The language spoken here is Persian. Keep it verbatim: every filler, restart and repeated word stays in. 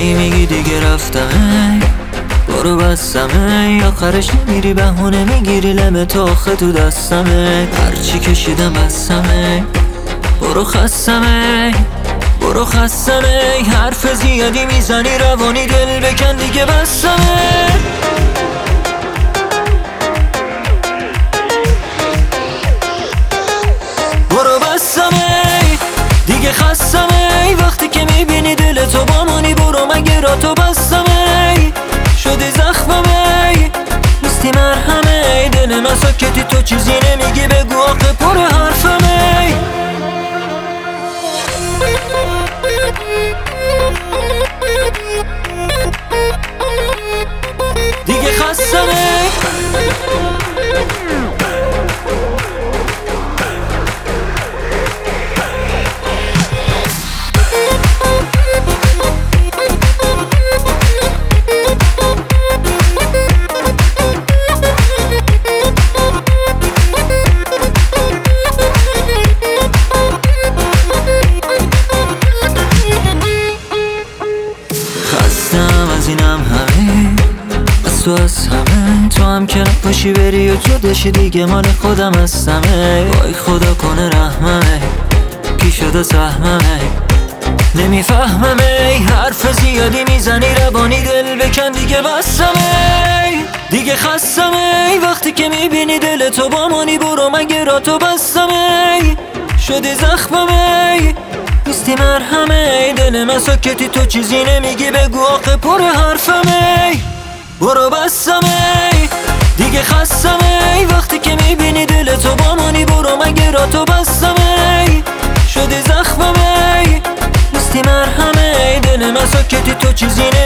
میری میگی دیگه رفتم، برو بستمه، آخرش نمیری بهونه میگیری لم تو آخه تو دستمه، هرچی کشیدم بستمه، برو خستمه برو خستمه، حرف زیادی میزنی روانی دل بکن دیگه بستمه. برو بستمه دیگه خستمه، وقتی که میبینی دل تو با منی برو مگه را تو بستمه، شدی زخممه نیستی مرهمه، دل من ساکتی تو چیزی نمیگی بگو آخه پر حرفمه. دیگه خستمه از اینم همه از تو از همه، تو هم که نباشی بری و جداشی دیگه مال خودم هستمه، وای خدا کنه رحممه کی شده سهممه، نمیفهممه حرف زیادی میزنی روانی دل بکن دیگه بستمه، دیگه خستمه، وقتی که میبینی دل تو با منی برو مگه را تو بستمه، شدی زخممه نیستی مرهمه، دل من ساکتی تو چیزی نمیگی بگو آخه پر حرفمه. برو بستمه دیگه خستمه، وقتی که میبینی دل تو با منی برو مگه را تو بستمه، شدی زخممه نیستی مرهمه، دل من ساکتی تو چیزی